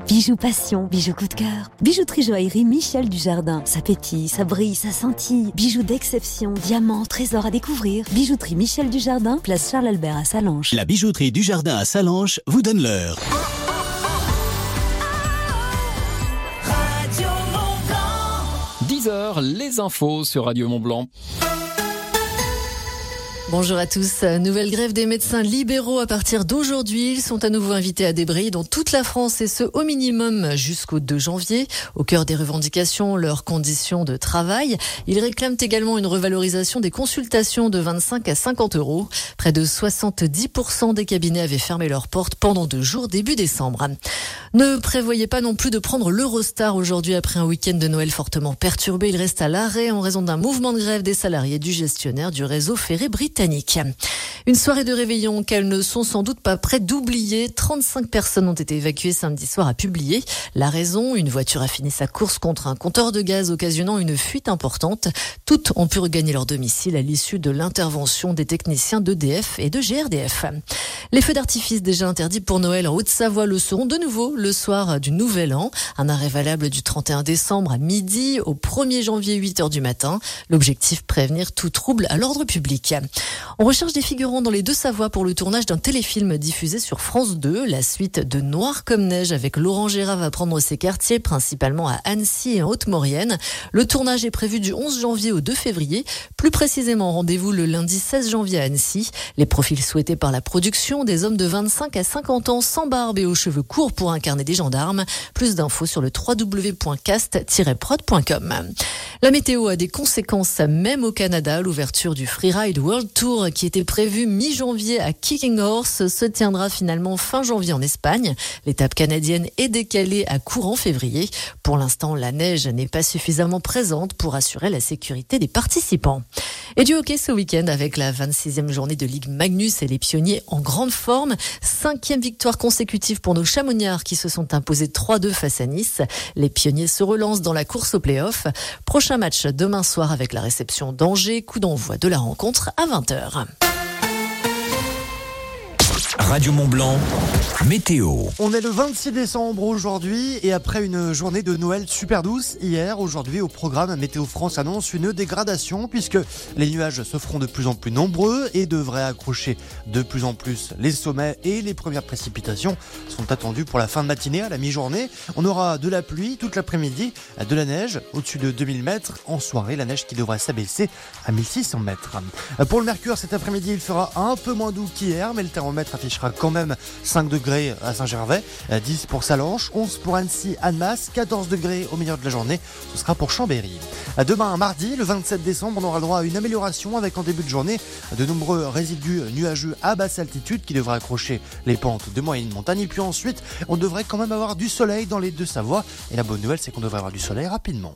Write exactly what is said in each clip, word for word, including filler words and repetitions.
Bijoux passion, bijoux coup de cœur. Bijouterie joaillerie Michel Dujardin. Ça pétille, ça brille, ça scintille. Bijoux d'exception, diamants, trésors à découvrir. Bijouterie Michel Dujardin, place Charles-Albert à Sallanches. La bijouterie Dujardin à Sallanches vous donne l'heure. dix heures, les infos sur Radio Mont-Blanc. Bonjour à tous. Nouvelle grève des médecins libéraux à partir d'aujourd'hui. Ils sont à nouveau invités à débrayer dans toute la France et ce au minimum jusqu'au deux janvier. Au cœur des revendications, leurs conditions de travail. Ils réclament également une revalorisation des consultations de vingt-cinq à cinquante euros. Près de soixante-dix pour cent des cabinets avaient fermé leurs portes pendant deux jours début décembre. Ne prévoyez pas non plus de prendre l'Eurostar aujourd'hui après un week-end de Noël fortement perturbé. Il reste à l'arrêt en raison d'un mouvement de grève des salariés du gestionnaire du réseau ferré britannique. Une soirée de réveillon qu'elles ne sont sans doute pas prêtes d'oublier. trente-cinq personnes ont été évacuées samedi soir à Publier. La raison, une voiture a fini sa course contre un compteur de gaz occasionnant une fuite importante. Toutes ont pu regagner leur domicile à l'issue de l'intervention des techniciens d'E D F et de G R D F. Les feux d'artifice déjà interdits pour Noël en Haute-Savoie le seront de nouveau le soir du Nouvel An. Un arrêt valable du trente et un décembre à midi au premier janvier huit heures du matin. L'objectif, prévenir tout trouble à l'ordre public. On recherche des figurants dans les Deux-Savoies pour le tournage d'un téléfilm diffusé sur France deux. La suite de Noir comme neige avec Laurent Gérard va prendre ses quartiers, principalement à Annecy et en Haute-Maurienne. Le tournage est prévu du onze janvier au deux février. Plus précisément, rendez-vous le lundi seize janvier à Annecy. Les profils souhaités par la production, des hommes de vingt-cinq à cinquante ans sans barbe et aux cheveux courts pour incarner des gendarmes. Plus d'infos sur le w w w point cast tiret prod point com. La météo a des conséquences même au Canada. L'ouverture du Freeride World Tour qui était prévu mi-janvier à Kicking Horse se tiendra finalement fin janvier en Espagne. L'étape canadienne est décalée à courant février. Pour l'instant, la neige n'est pas suffisamment présente pour assurer la sécurité des participants. Et du hockey ce week-end avec la vingt-sixième journée de Ligue Magnus et les pionniers en grande forme. Cinquième victoire consécutive pour nos Chamonniards qui se sont imposés trois deux face à Nice. Les pionniers se relancent dans la course au play-off. Prochain match demain soir avec la réception d'Angers. Coup d'envoi de la rencontre à vingt heures. Radio Mont-Blanc, météo. On est le vingt-six décembre aujourd'hui et après une journée de Noël super douce hier, aujourd'hui au programme, Météo France annonce une dégradation puisque les nuages se feront de plus en plus nombreux et devraient accrocher de plus en plus les sommets et les premières précipitations sont attendues pour la fin de matinée à la mi-journée. On aura de la pluie toute l'après-midi, de la neige au-dessus de deux mille mètres. En soirée, la neige qui devrait s'abaisser à mille six cents mètres. Pour le mercure, cet après-midi, il fera un peu moins doux qu'hier, mais le thermomètre affichera quand même cinq degrés à Saint-Gervais, dix pour Sallanches, onze pour Annecy, Annemasse, quatorze degrés au milieu de la journée, ce sera pour Chambéry. Demain, mardi, le vingt-sept décembre, on aura le droit à une amélioration avec en début de journée de nombreux résidus nuageux à basse altitude qui devraient accrocher les pentes de moyenne montagne. Et puis ensuite, on devrait quand même avoir du soleil dans les Deux-Savoies. Et la bonne nouvelle, c'est qu'on devrait avoir du soleil rapidement.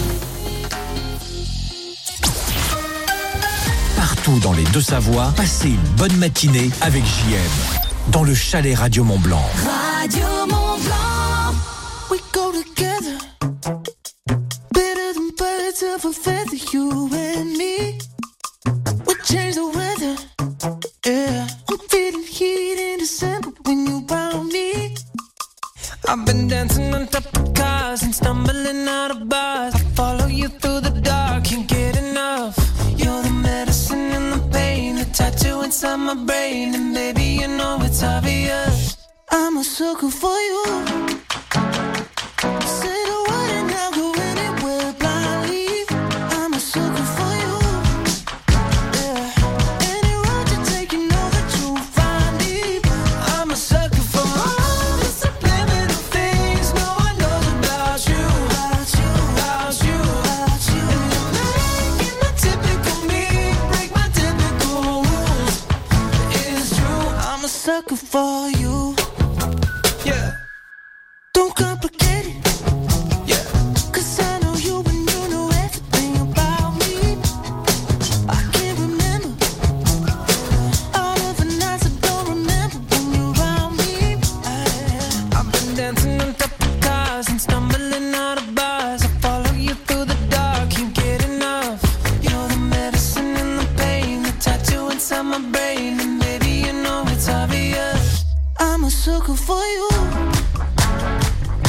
Partout dans les Deux-Savoies, passez une bonne matinée avec J M. Dans le chalet Radio Mont-Blanc. Radio Mont-Blanc. We go together. Better than birds of a feather, you and me. We change the weather. Yeah. I'm feeling heat in December when you found me. I've been dancing on top of cars and stumbling out of bars. I follow you through the dark, can't get enough. You're the medicine and the pain, the tattoo inside my brain. And baby, you know it's obvious I'm a sucker for you. Say the word and I'll go anywhere blindly. I'm a sucker for you. Yeah. Any road you take, you know that you'll find me. I'm a sucker for all the subliminal things no one knows about you. About you, about you, about you. And you're making the typical me break my typical rules. It's true, I'm a sucker for you. Yeah. Don't complicate it. Yeah. Cause I know you and you know everything about me. I can't remember all of the nights I don't remember when you're around me. I, I've been dancing on top of cars and stumbling out of bars. I follow you through the dark, can't get enough. You're the medicine and the pain, the tattoo inside my brain. And baby, you know it's obvious I'm a sucker for you.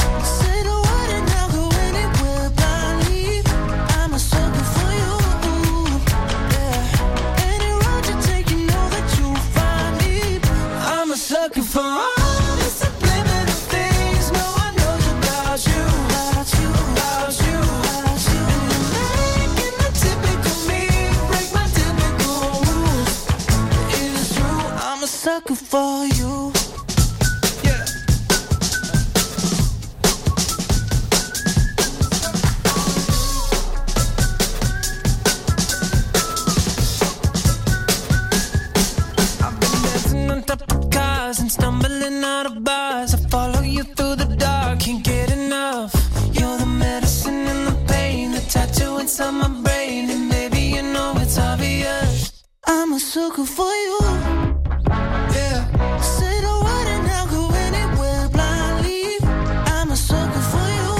through the dark, can't get enough. You're the medicine and the pain, the tattoo inside my brain, and baby you know it's obvious. I'm a sucker for you. Yeah. Say the word and I'll go anywhere blindly. I'm a sucker for you.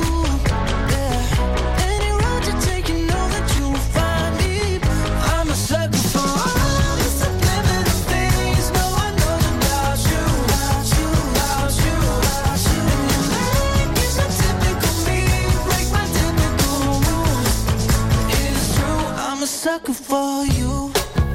Yeah. Any road you take, you know that you'll find me. I'm a sucker for all the subliminal things no one knows about you. About you, about you, about you. And your make is a typical me, break my typical rules. It is true, I'm a sucker for you.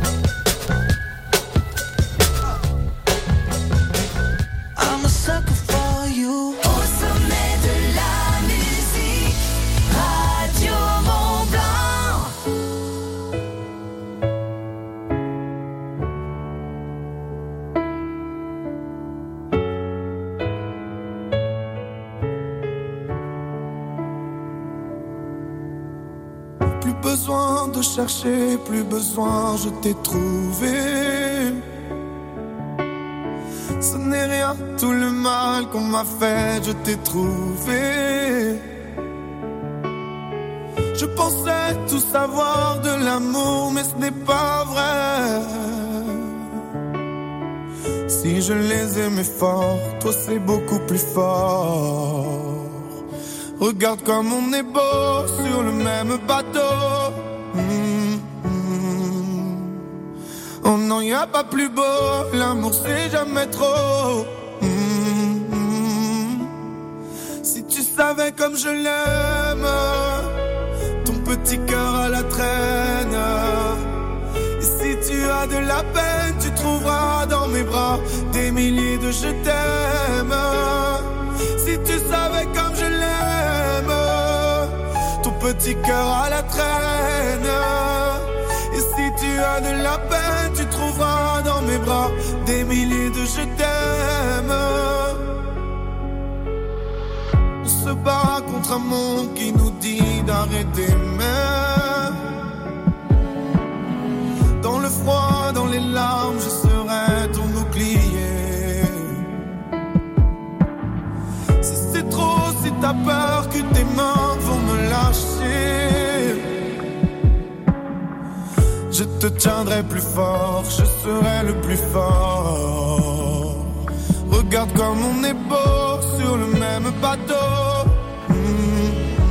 I'm a sucker for you. Au sommet de la musique, Radio Mont Blanc. Plus besoin de chercher, plus besoin, je t'ai trouvé. Ce n'est rien, tout le mal qu'on m'a fait, je t'ai trouvé. Je pensais tout savoir de l'amour, mais ce n'est pas vrai. Si je les aimais fort, toi c'est beaucoup plus fort. Regarde comme on est beau sur le même bateau. Mmh, mmh. Oh non, y a pas plus beau, l'amour c'est jamais trop. Mmh, mmh. Si tu savais comme je l'aime, ton petit cœur à la traîne. Et si tu as de la peine, tu trouveras dans mes bras des milliers de je t'aime. Si tu savais comme je l'aime, ton petit cœur à la traîne. Et si tu as de la peine, tu trouveras dans mes bras des milliers de je t'aime. On se bat contre un monde qui nous dit d'arrêter, mais dans le froid, dans les larmes, je serai ton bouclier. Si t'as peur que tes mains vont me lâcher, je te tiendrai plus fort, je serai le plus fort. Regarde comme on est beau sur le même bateau. Mmh,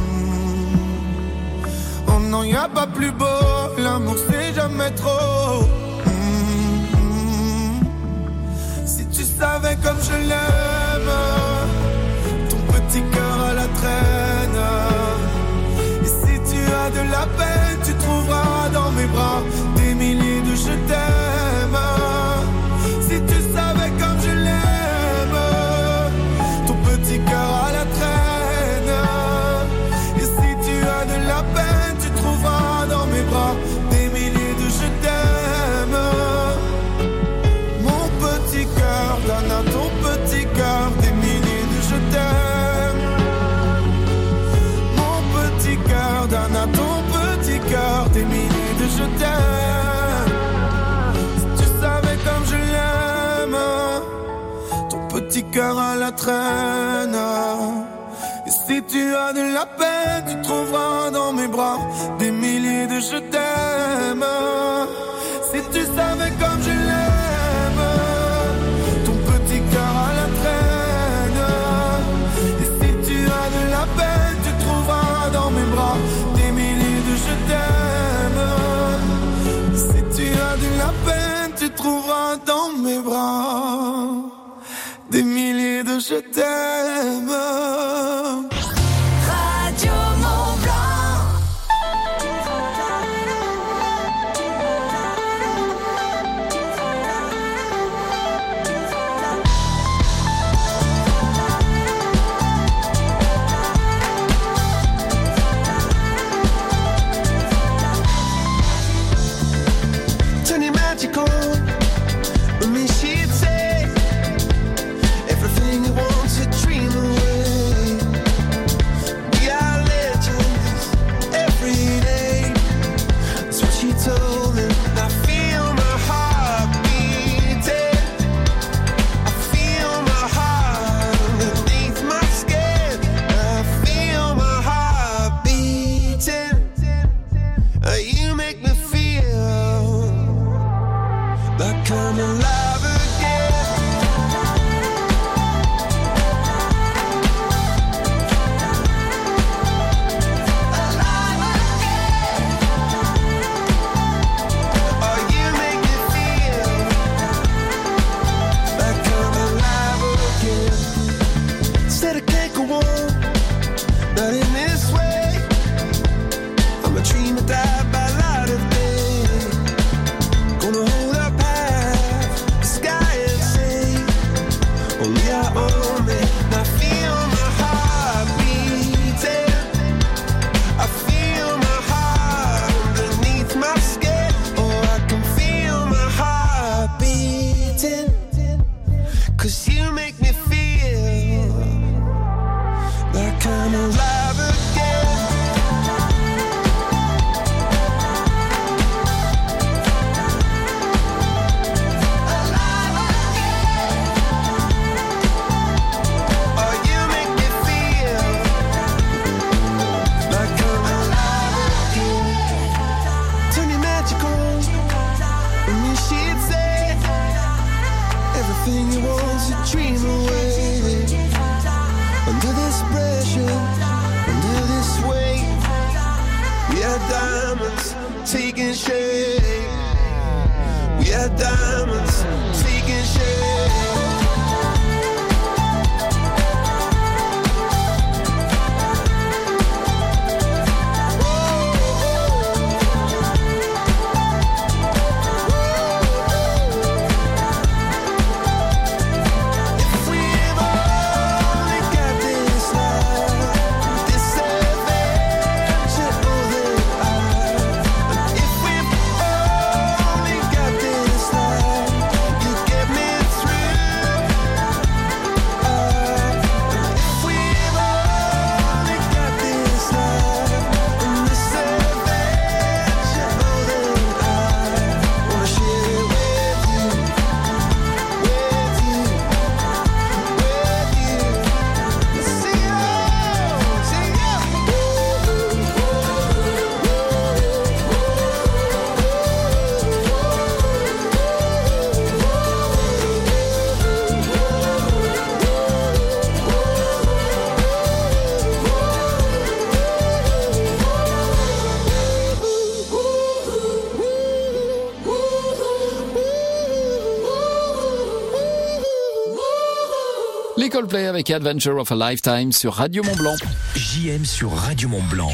mmh. Oh non, y a pas plus beau, l'amour c'est jamais trop. Mmh, mmh. Si tu savais comme je l'aime, petit cœur à la traîne. Et si tu as de la peine, tu trouveras dans mes bras des milliers de je t'aime. Si tu savais comme je l'aime, ton petit cœur à la traîne. Et si tu as de la peine, tu trouveras dans mes bras des milliers de je t'aime. Mon petit cœur donne à ton petit cœur des milliers de je t'aime. Donne à ton petit cœur des milliers de je t'aime. Si tu savais comme je l'aime, ton petit cœur à la traîne. Et si tu as de la peine, tu trouveras dans mes bras des milliers de je t'aime. Si tu savais comme je l'aime, ton petit cœur à la traîne. Et si tu as de la peine, tu trouveras dans mes bras des milliers de je t'aime. Si tu as de la peine, tu trouveras dans mes bras des milliers de je t'aime. Radio Mont Blanc. Magical, I mean she'd say everything you want to dream away. said I can't go on, not in this way. I'm a dream that died by light of day. Gonna hold up half the sky and say, only I own it. I feel my heart beating. I feel my heart underneath my skin. Oh, I can feel my heart beating. Cause you make me feel like I'm alive again. Alive again. Oh, you make me feel like I'm alive again. Turn your magic on, and you should say everything you want's a dream away. Under this pressure, under this weight, we are diamonds taking shape. We are diamonds taking shape. If we've only got this life, this adventure, oh, then I. And if we've only got this life, you get me through. Uh, and if we've only got this life, and this adventure, oh, then I wanna share it with you, with you, with you. See you, see you. Les Coldplay avec Adventure of a Lifetime sur Radio Mont-Blanc. J M sur Radio Mont-Blanc.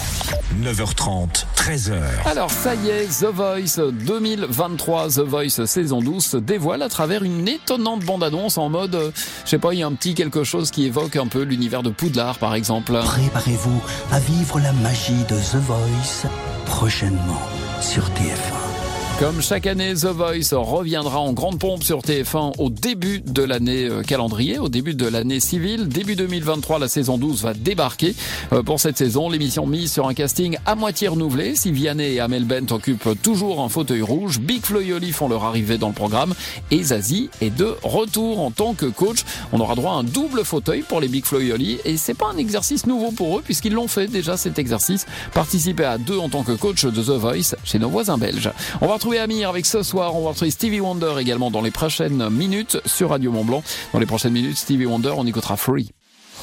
neuf heures trente, treize heures. Alors ça y est, The Voice deux mille vingt-trois, The Voice saison douze se dévoile à travers une étonnante bande-annonce en mode, euh, je sais pas, il y a un petit quelque chose qui évoque un peu l'univers de Poudlard par exemple. Préparez-vous à vivre la magie de The Voice prochainement sur T F un. Comme chaque année, The Voice reviendra en grande pompe sur T F un au début de l'année euh, calendrier, au début de l'année civile. Début deux mille vingt-trois, la saison douze va débarquer. Euh, pour cette saison, l'émission mise sur un casting à moitié renouvelé. Si Vianney et Amel Bent occupent toujours un fauteuil rouge, Big Flo et Oli font leur arrivée dans le programme et Zazie est de retour en tant que coach. On aura droit à un double fauteuil pour les Big Flo et Oli et c'est pas un exercice nouveau pour eux puisqu'ils l'ont fait déjà cet exercice. Participer à deux en tant que coach de The Voice chez nos voisins belges. On va retrouver Amir avec ce soir, on va retrouver Stevie Wonder également dans les prochaines minutes sur Radio Mont-Blanc. Dans les prochaines minutes, Stevie Wonder, on écoutera Free.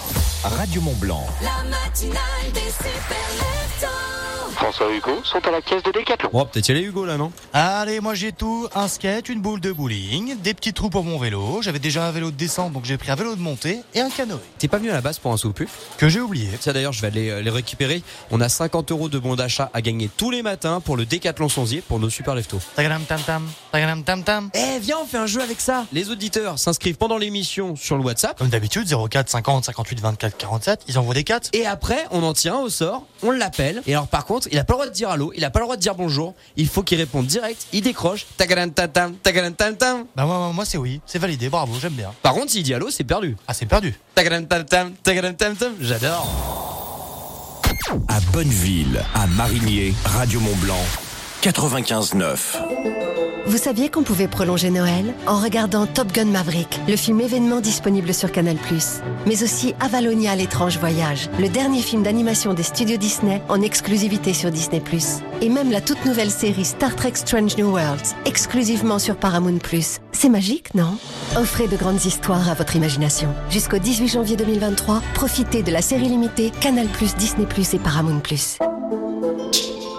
Radio Mont-Blanc. La matinale des super leftos. François et Hugo sont à la caisse de Décathlon. Oh, peut-être y aller Hugo là, non? Allez, moi j'ai tout, un skate, une boule de bowling, des petits trous pour mon vélo, j'avais déjà un vélo de descente donc j'ai pris un vélo de montée et un canoë. T'es pas venu à la base pour un soupu? Que j'ai oublié. Ça d'ailleurs, je vais aller les récupérer. On a cinquante euros de bons d'achat à gagner tous les matins pour le Décathlon Sonzier pour nos super leftos. Tagadam tam tam, tagadam tam tam. Eh, viens, on fait un jeu avec ça. Les auditeurs s'inscrivent pendant l'émission sur le WhatsApp. Comme d'habitude, zéro quatre cinquante cinquante-huit vingt-quatre quarante-sept, ils envoient des quatre. Et après, on en tire un au sort, on l'appelle. Et alors par contre, il a pas le droit de dire allô, il a pas le droit de dire bonjour. Il faut qu'il réponde direct, il décroche. Tagadam tam tam, tagadam tam tam. Bah moi, moi c'est oui, c'est validé, bravo, j'aime bien. Par contre, s'il dit allô, c'est perdu. Ah, c'est perdu. Tagadam tam tam, tagadam tam tam, j'adore. À Bonneville, à Marigné, Radio Mont-Blanc, quatre-vingt-quinze neuf. Vous saviez qu'on pouvait prolonger Noël en regardant Top Gun Maverick, le film événement disponible sur Canal plus. Mais aussi Avalonia, l'étrange voyage, le dernier film d'animation des studios Disney en exclusivité sur Disney plus. Et même la toute nouvelle série Star Trek Strange New Worlds, exclusivement sur Paramount plus. C'est magique, non? Offrez de grandes histoires à votre imagination. Jusqu'au dix-huit janvier deux mille vingt-trois, profitez de la série limitée Canal plus, Disney plus et Paramount plus.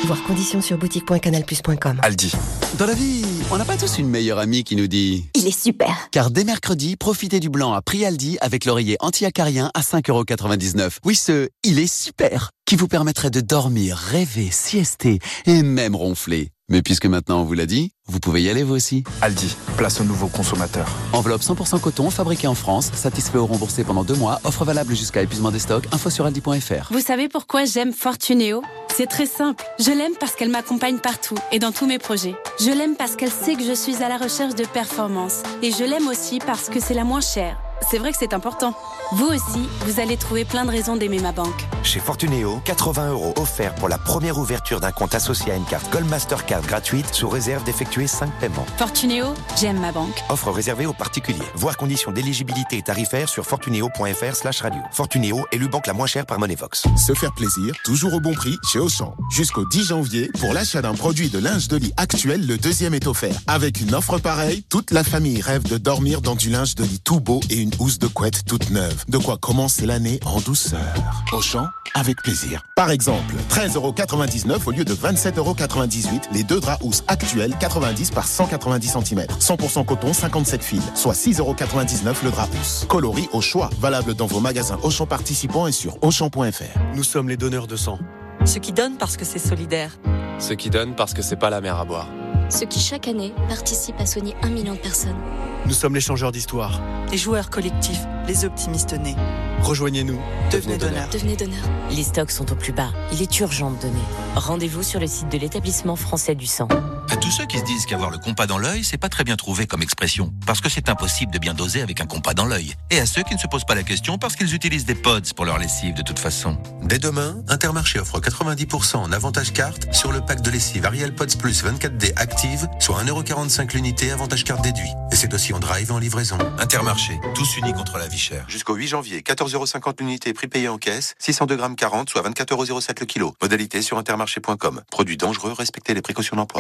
Voir conditions sur boutique point canal plus point com. Aldi. Dans la vie, on n'a pas tous une meilleure amie qui nous dit Il est super. Car dès mercredi, profitez du blanc à prix Aldi avec l'oreiller anti-acarien à cinq euros quatre-vingt-dix-neuf. Oui, ce « Il est super » qui vous permettrait de dormir, rêver, siester et même ronfler. Mais puisque maintenant on vous l'a dit, vous pouvez y aller vous aussi. Aldi, place aux nouveaux consommateurs. Enveloppe cent pour cent coton, fabriqué en France, satisfait ou remboursé pendant deux mois, offre valable jusqu'à épuisement des stocks, info sur aldi point f r. Vous savez pourquoi j'aime Fortunéo ? C'est très simple. Je l'aime parce qu'elle m'accompagne partout et dans tous mes projets. Je l'aime parce qu'elle sait que je suis à la recherche de performance. Et je l'aime aussi parce que c'est la moins chère. C'est vrai que c'est important. Vous aussi, vous allez trouver plein de raisons d'aimer ma banque. Chez Fortunéo, quatre-vingts euros offerts pour la première ouverture d'un compte associé à une carte Gold Mastercard gratuite sous réserve d'effectuer cinq paiements. Fortunéo, j'aime ma banque. Offre réservée aux particuliers. Voir conditions d'éligibilité et tarifaires sur fortunéo point f r slash radio. Fortunéo, élue banque la moins chère par Monevox. Se faire plaisir, toujours au bon prix chez Auchan. Jusqu'au dix janvier, pour l'achat d'un produit de linge de lit actuel, le deuxième est offert. Avec une offre pareille, toute la famille rêve de dormir dans du linge de lit tout beau et une housse de couette toute neuve. De quoi commencer l'année en douceur. Auchan, avec plaisir. Par exemple, treize euros quatre-vingt-dix-neuf au lieu de vingt-sept euros quatre-vingt-dix-huit, les deux draps housses actuels quatre-vingt-dix par cent quatre-vingt-dix centimètres. cent pour cent coton, cinquante-sept fils, soit six euros quatre-vingt-dix-neuf le drap housse. Coloris au choix, valable dans vos magasins Auchan participants et sur auchan point f r. Nous sommes les donneurs de sang. Ceux qui donnent parce que c'est solidaire. Ceux qui donnent parce que c'est pas la mer à boire. Ceux qui chaque année participent à soigner un million de personnes. Nous sommes les changeurs d'histoire. Les joueurs collectifs, les optimistes nés. Rejoignez-nous. Devenez donneur. Devenez donneur. Les stocks sont au plus bas. Il est urgent de donner. Rendez-vous sur le site de l'établissement français du sang. À tous ceux qui se disent qu'avoir le compas dans l'œil, c'est pas très bien trouvé comme expression, parce que c'est impossible de bien doser avec un compas dans l'œil. Et à ceux qui ne se posent pas la question parce qu'ils utilisent des pods pour leur lessive de toute façon. Dès demain, Intermarché offre quatre-vingt-dix pour cent en avantage carte sur le pack de lessive Ariel Pods Plus vingt-quatre D Active, soit un euro quarante-cinq l'unité, avantage carte déduit. Et c'est aussi en drive et en livraison. Intermarché, tous unis contre la vie chère. Jusqu'au huit janvier, quatorze euros cinquante l'unité, prix payé en caisse, six cent deux grammes quarante, soit vingt-quatre euros zéro sept le kilo. Modalité sur intermarché point com. Produit dangereux, respectez les précautions d'emploi.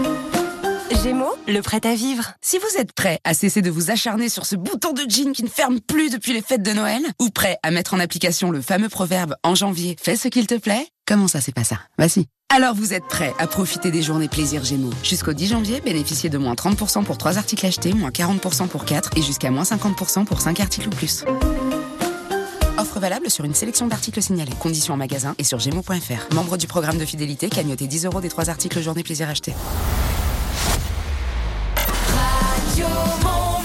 Gémeaux, le prêt à vivre. Si vous êtes prêt à cesser de vous acharner sur ce bouton de jean qui ne ferme plus depuis les fêtes de Noël, ou prêt à mettre en application le fameux proverbe en janvier, fais ce qu'il te plaît, comment ça c'est pas ça? Bah si. Alors vous êtes prêt à profiter des journées plaisir Gémeaux. Jusqu'au dix janvier, bénéficiez de moins trente pour cent pour trois articles achetés, moins quarante pour cent pour quatre et jusqu'à moins cinquante pour cent pour cinq articles ou plus. Offre valable sur une sélection d'articles signalés. Conditions en magasin et sur gémeaux point f r. Membre du programme de fidélité, cagnottez dix euros des trois articles journée plaisir achetés. Radio Mont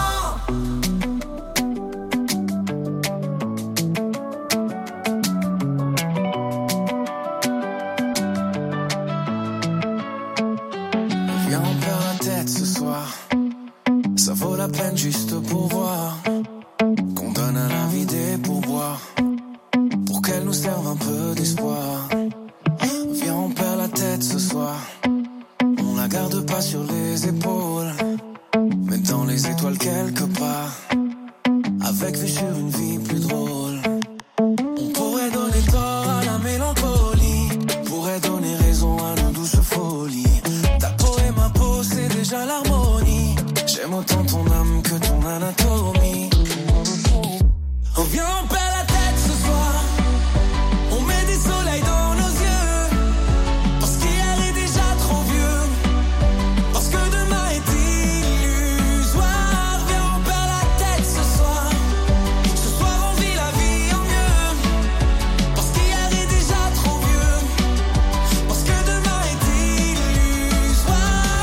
Viens, on perd la tête ce soir. Ça vaut la peine juste pour voir qu'on donne à la vie des pourboires pour qu'elle nous serve un peu d'espoir. Viens, on perd la tête ce soir. On la garde pas sur les épaules, mais dans les étoiles quelque part, avec vue sur une vie plus drôle. On pourrait donner tort à la mélancolie, pourrait donner raison à nos douces folies. Ta peau et ma peau, c'est déjà l'harmonie. J'aime autant ton âme que ton anatomie. On vient, on perd la tête ce soir. On met des soleils dans nos yeux, parce qu'hier est déjà trop vieux, parce que demain est illusoire. Viens, on perd la tête ce soir. Ce soir on vit la vie en mieux, parce qu'hier est déjà trop vieux, parce que demain est illusoire.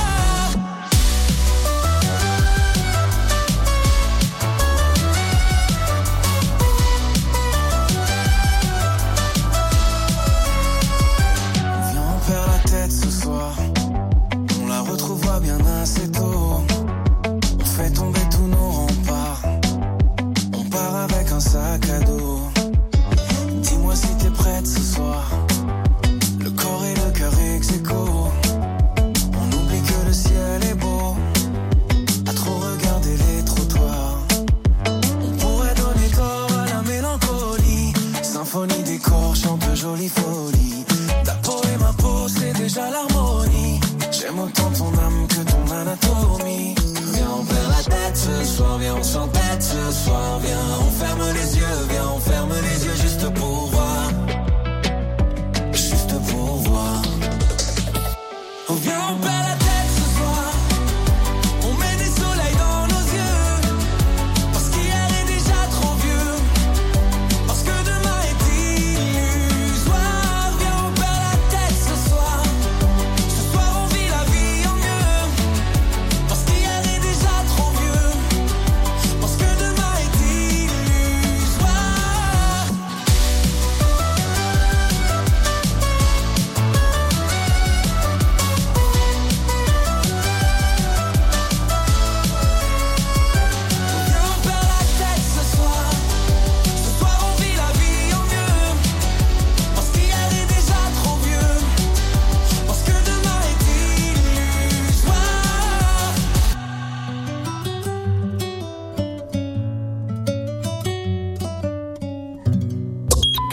Viens, on perd la tête ce soir. On la retrouvera bien assez tôt. On fait tomber tous nos remparts. On part avec un sac à dos. Dis-moi si t'es prête ce soir. Le corps et le cœur ex aequo. On oublie que le ciel est beau, à trop regarder les trottoirs. On pourrait donner corps à la mélancolie. Symphonie des corps chante jolie folie. Ta peau et ma peau, c'est déjà l'harmonie. J'aime autant ton âme que ton anatomie. Viens, on perd la tête ce soir. Viens, on s'entête ce soir. Viens, on ferme les yeux. Viens, on ferme les yeux juste pour voir. Juste pour voir.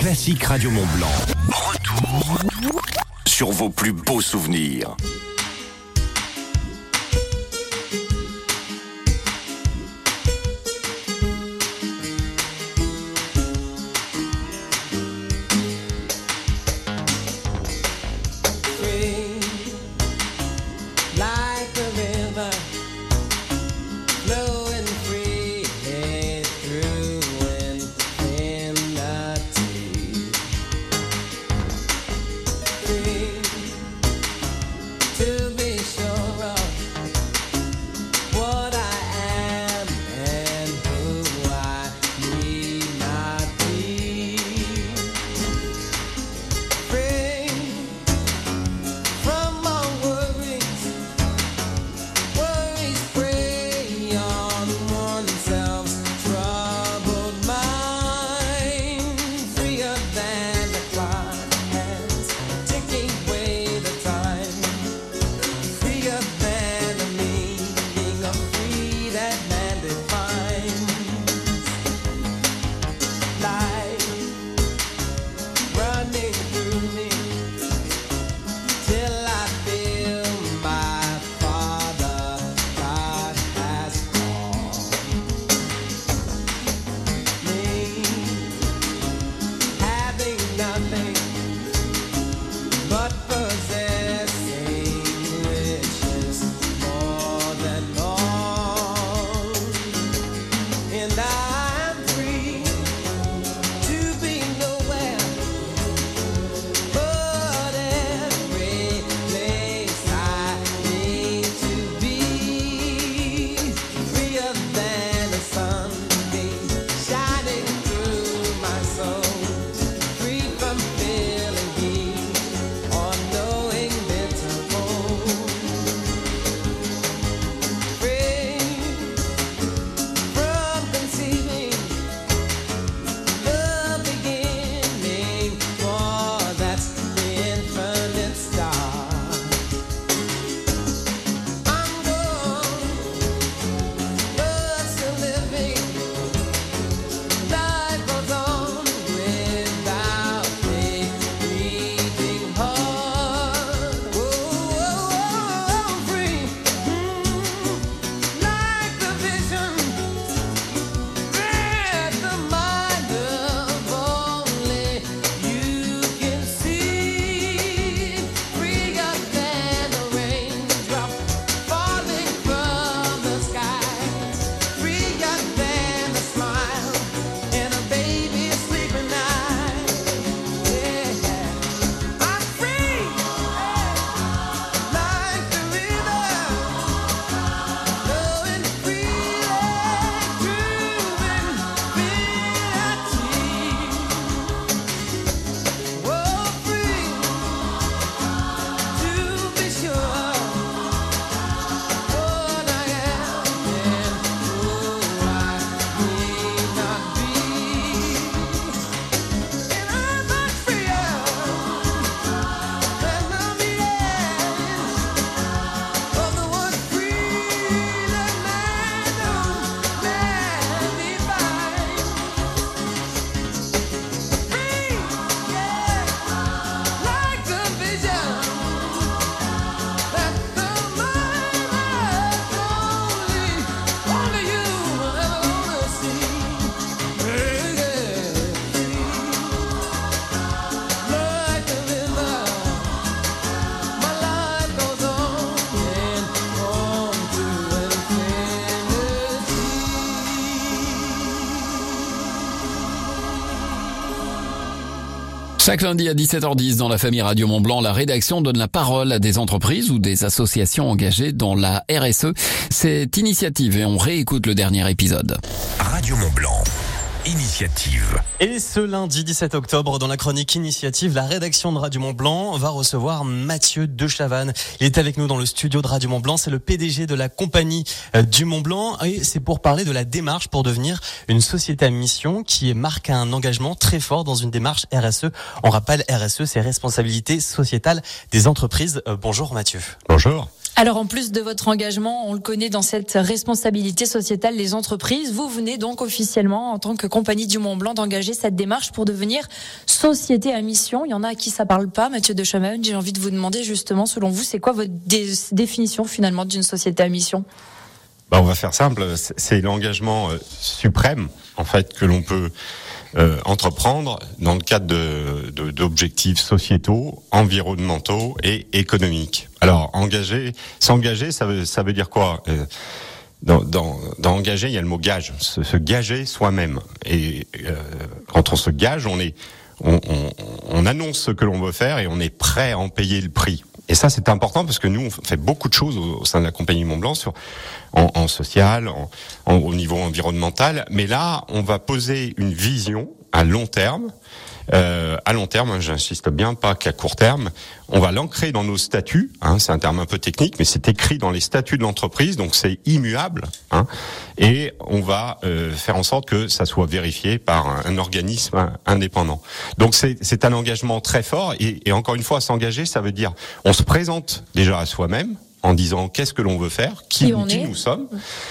classiques Radio Mont Blanc. Retour sur vos plus beaux souvenirs. Chaque lundi à dix-sept heures dix dans la famille Radio Mont Blanc, la rédaction donne la parole à des entreprises ou des associations engagées dans la R S E. Cette initiative et on réécoute le dernier épisode. Radio Mont Blanc. Initiative. Et ce lundi dix-sept octobre, dans la chronique Initiative, la rédaction de Radio Mont Blanc va recevoir Mathieu de Chavannes. Il est avec nous dans le studio de Radio Mont Blanc. C'est le P D G de la compagnie du Mont Blanc et c'est pour parler de la démarche pour devenir une société à mission qui marque un engagement très fort dans une démarche R S E. On rappelle, R S E, c'est responsabilité sociétale des entreprises. Euh, bonjour Mathieu. Bonjour. Alors en plus de votre engagement, on le connaît dans cette responsabilité sociétale des entreprises, vous venez donc officiellement en tant que compagnie du Mont Blanc d'engager cette démarche pour devenir société à mission. Il y en a à qui ça parle pas, Mathieu de Chavannes, j'ai envie de vous demander justement, selon vous, c'est quoi votre dé- définition finalement d'une société à mission ? Bah, on va faire simple, c'est l'engagement euh, suprême en fait que l'on peut euh, entreprendre dans le cadre de, de, d'objectifs sociétaux, environnementaux et économiques. Alors engager, s'engager, ça veut, ça veut dire quoi ? euh, Dans, dans, dans engager, il y a le mot gage, se, se gager soi-même. Et euh, quand on se gage, on est, on, on, on annonce ce que l'on veut faire et on est prêt à en payer le prix. Et ça, c'est important parce que nous, on fait beaucoup de choses au, au sein de la compagnie Mont Blanc, sur, en, en social, en, en, au niveau environnemental. Mais là, on va poser une vision à long terme. Euh, à long terme, j'insiste bien, pas qu'à court terme. On va l'ancrer dans nos statuts, hein, c'est un terme un peu technique, mais c'est écrit dans les statuts de l'entreprise, donc c'est immuable. Hein, et on va euh, faire en sorte que ça soit vérifié par un, un organisme indépendant. Donc c'est, c'est un engagement très fort, et, et encore une fois, s'engager, ça veut dire, on se présente déjà à soi-même, en disant qu'est-ce que l'on veut faire, qui, qui, on qui est. nous sommes,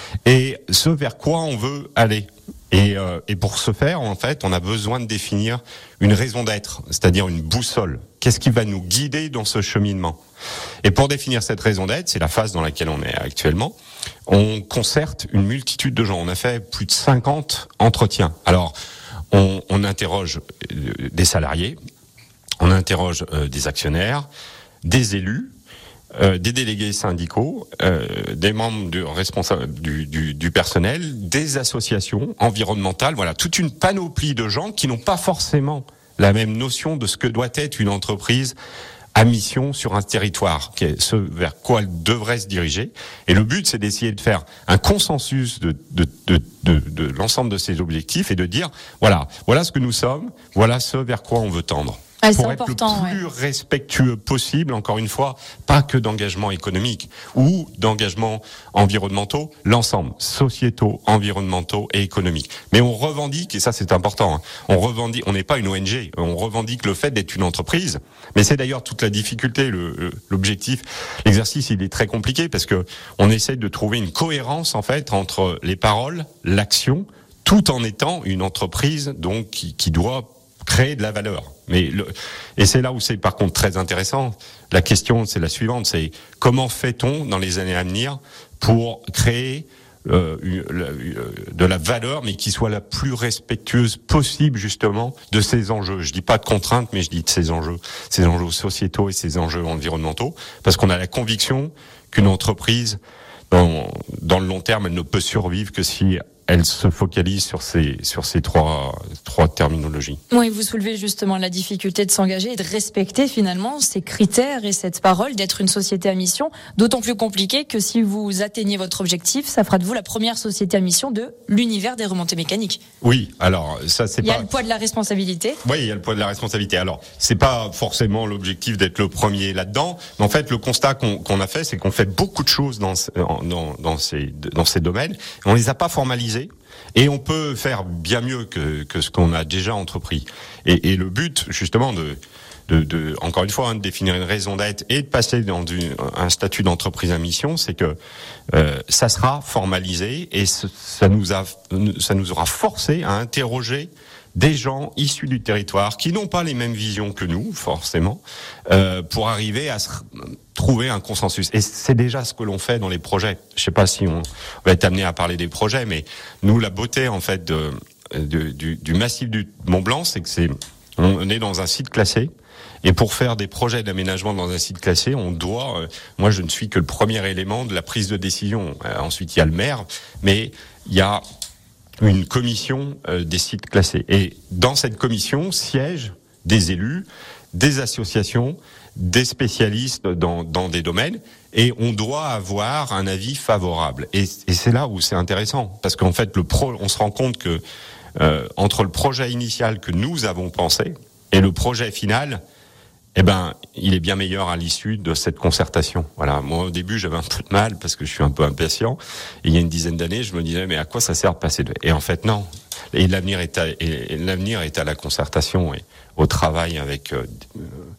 et ce vers quoi on veut aller. Et, euh, et pour ce faire, en fait, on a besoin de définir une raison d'être, c'est-à-dire une boussole. Qu'est-ce qui va nous guider dans ce cheminement ? Et pour définir cette raison d'être, c'est la phase dans laquelle on est actuellement, on concerte une multitude de gens. On a fait plus de cinquante entretiens. Alors, on, on interroge des salariés, on interroge euh, des actionnaires, des élus, Euh, des délégués syndicaux, euh, des membres du, responsable du, du, du personnel, des associations environnementales, voilà, toute une panoplie de gens qui n'ont pas forcément la même notion de ce que doit être une entreprise à mission sur un territoire, qui est ce vers quoi elle devrait se diriger. Et le but, c'est d'essayer de faire un consensus de, de, de, de, de l'ensemble de ces objectifs et de dire, voilà, voilà ce que nous sommes, voilà ce vers quoi on veut tendre. Ah, pour être le plus ouais. respectueux possible, encore une fois, pas que d'engagement économique ou d'engagement environnementaux, l'ensemble, sociétaux, environnementaux et économiques. Mais on revendique, et ça c'est important, hein, on revendique, on n'est pas une O N G, on revendique le fait d'être une entreprise, mais c'est d'ailleurs toute la difficulté, le, l'objectif, l'exercice il est très compliqué parce que on essaie de trouver une cohérence en fait entre les paroles, l'action, tout en étant une entreprise donc qui, qui doit créer de la valeur. Mais le, et c'est là où c'est par contre très intéressant. La question c'est la suivante, c'est comment fait-on dans les années à venir pour créer euh, une, une, de la valeur, mais qui soit la plus respectueuse possible justement de ces enjeux. Je dis pas de contraintes, mais je dis de ces enjeux, ces enjeux sociétaux et ces enjeux environnementaux, parce qu'on a la conviction qu'une entreprise dans, dans le long terme, elle ne peut survivre que si elle se focalise sur ces sur ces trois trois terminologies. Oui, vous soulevez justement la difficulté de s'engager et de respecter finalement ces critères et cette parole d'être une société à mission, d'autant plus compliqué que si vous atteignez votre objectif, ça fera de vous la première société à mission de l'univers des remontées mécaniques. Oui, alors ça c'est pas... Il y a le poids de la responsabilité. Oui, il y a le poids de la responsabilité. Alors, c'est pas forcément l'objectif d'être le premier là-dedans, mais en fait le constat qu'on, qu'on a fait, c'est qu'on fait beaucoup de choses dans dans dans ces dans ces domaines, on les a pas formalisés. Et on peut faire bien mieux que, que ce qu'on a déjà entrepris. Et, et le but, justement, de, de, de encore une fois, hein, de définir une raison d'être et de passer dans du, un statut d'entreprise à mission, c'est que euh, ça sera formalisé et ce, ça nous a, ça nous aura forcé à interroger des gens issus du territoire qui n'ont pas les mêmes visions que nous, forcément, euh, pour arriver à se trouver un consensus. Et c'est déjà ce que l'on fait dans les projets. Je sais pas si on va être amené à parler des projets, mais nous, la beauté, en fait, de, de, du, du massif du Mont Blanc, c'est que c'est, on est dans un site classé. Et pour faire des projets d'aménagement dans un site classé, on doit, euh, moi je ne suis que le premier élément de la prise de décision. Euh, ensuite, il y a le maire, mais il y a une commission euh, des sites classés. Et dans cette commission siègent des élus, des associations, des spécialistes dans, dans des domaines, et on doit avoir un avis favorable. Et, et c'est là où c'est intéressant, parce qu'en fait, le pro, on se rend compte que euh, entre le projet initial que nous avons pensé et le projet final, eh ben, il est bien meilleur à l'issue de cette concertation. Voilà. Moi, au début, j'avais un peu de mal parce que je suis un peu impatient. Et il y a une dizaine d'années, je me disais, mais à quoi ça sert de passer de... Et en fait, non. Et l'avenir est à, et l'avenir est à la concertation et au travail avec euh,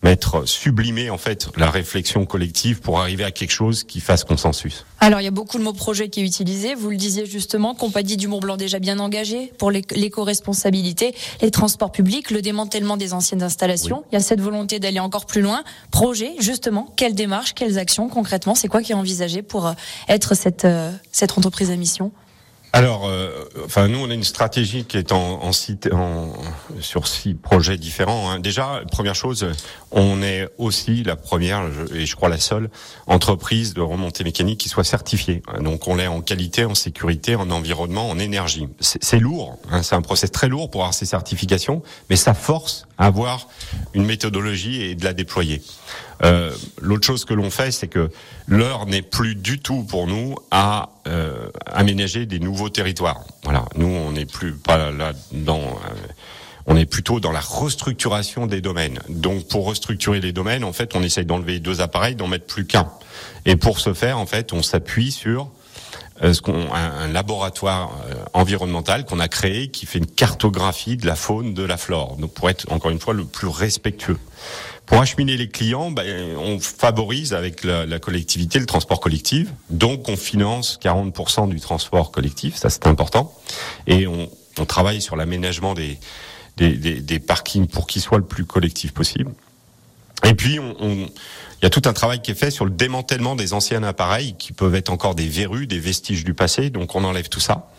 mettre, sublimer en fait la réflexion collective pour arriver à quelque chose qui fasse consensus. Alors il y a beaucoup le mot projet qui est utilisé, vous le disiez justement, Compagnie du Mont-Blanc déjà bien engagée pour l'éco-responsabilité, les transports publics, le démantèlement des anciennes installations. Oui. Il y a cette volonté d'aller encore plus loin. Projet, justement, quelles démarches, quelles actions concrètement, c'est quoi qui est envisagé pour être cette, cette entreprise à mission ? Alors, euh, enfin, nous, on a une stratégie qui est en, en, six, en sur six projets différents. Hein. Déjà, première chose, on est aussi la première, et je crois la seule, entreprise de remontée mécanique qui soit certifiée. Donc, on l'est en qualité, en sécurité, en environnement, en énergie. C'est, c'est lourd, hein, c'est un process très lourd pour avoir ces certifications, mais ça force à avoir une méthodologie et de la déployer. Euh, l'autre chose que l'on fait, c'est que l'heure n'est plus du tout pour nous à euh, aménager des nouveaux territoires. Voilà, nous on n'est plus pas là dans, euh, on est plutôt dans la restructuration des domaines. Donc pour restructurer les domaines, en fait, on essaye d'enlever deux appareils, d'en mettre plus qu'un. Et pour ce faire, en fait, on s'appuie sur euh, ce qu'on, un, un laboratoire euh, environnemental qu'on a créé qui fait une cartographie de la faune, de la flore. Donc pour être encore une fois le plus respectueux. Pour acheminer les clients, ben, on favorise avec la, la collectivité le transport collectif. Donc, on finance quarante pour cent du transport collectif, ça c'est important. Et on, on travaille sur l'aménagement des, des, des, des parkings pour qu'ils soient le plus collectif possible. Et puis, on, on, il y a tout un travail qui est fait sur le démantèlement des anciens appareils qui peuvent être encore des verrues, des vestiges du passé. Donc, on enlève tout ça.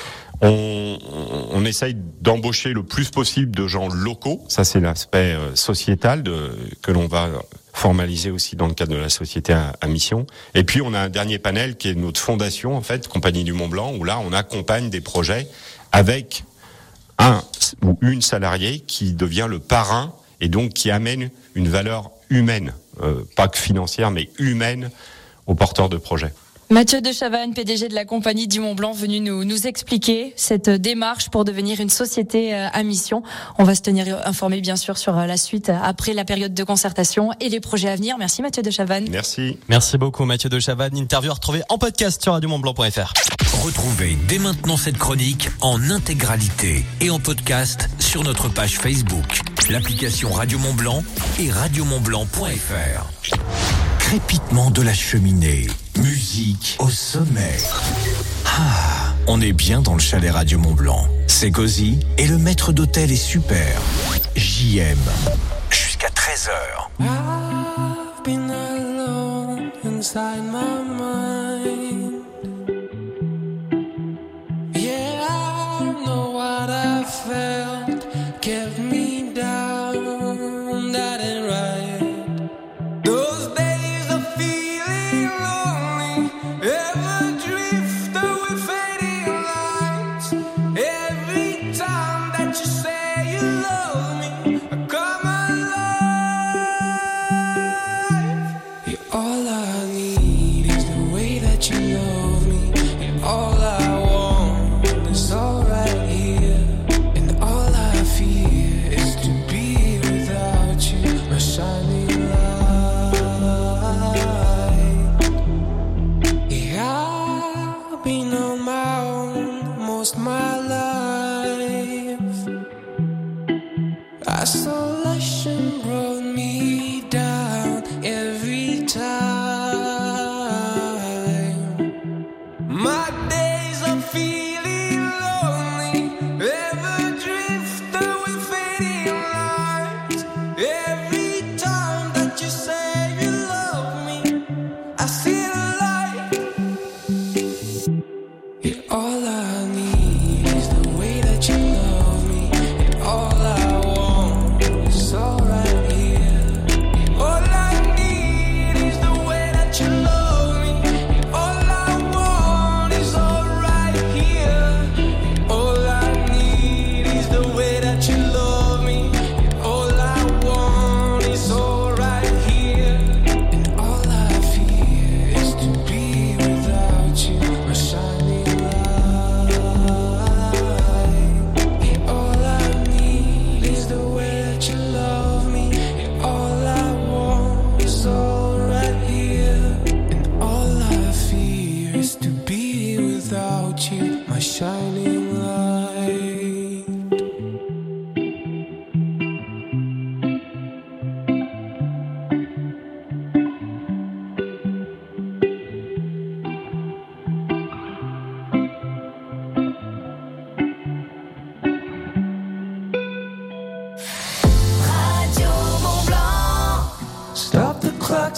On, on essaye d'embaucher le plus possible de gens locaux. Ça, c'est l'aspect euh, sociétal de, que l'on va formaliser aussi dans le cadre de la société à, à mission. Et puis, on a un dernier panel qui est notre fondation, en fait, Compagnie du Mont-Blanc, où là, on accompagne des projets avec un ou une salariée qui devient le parrain et donc qui amène une valeur humaine, euh, pas que financière, mais humaine aux porteurs de projets. Mathieu de Chavannes, P D G de la Compagnie du Mont-Blanc, venu nous, nous expliquer cette démarche pour devenir une société à mission. On va se tenir informé, bien sûr, sur la suite après la période de concertation et les projets à venir. Merci Mathieu de Chavannes. Merci. Merci beaucoup Mathieu de Chavannes. Interview à retrouver en podcast sur radio mont blanc point f r. Retrouvez dès maintenant cette chronique en intégralité et en podcast sur notre page Facebook, l'application Radio Mont-Blanc et radio mont blanc point f r. Crépitement de la cheminée, musique au sommet. Ah, on est bien dans le chalet Radio Mont-Blanc. C'est cosy et le maître d'hôtel est super. J M. Jusqu'à treize heures. I've been alone inside my mind. Yeah, I know what I felt kept me down. That ain't right. Those days of feeling lonely, ever drift away fading lights. Every time that you say you love me, I come alive. Yeah, all I need is the way that you love me, and all I want is all right here, and all I fear is to be without you, my shining light. Yeah, I've been on my own most my life. Isolation brought me down every time. My days of feeling lonely ever drift away fading lights. Every time that you say you love me, I see the light. Yeah, all I need is the way that you love me, and all I want is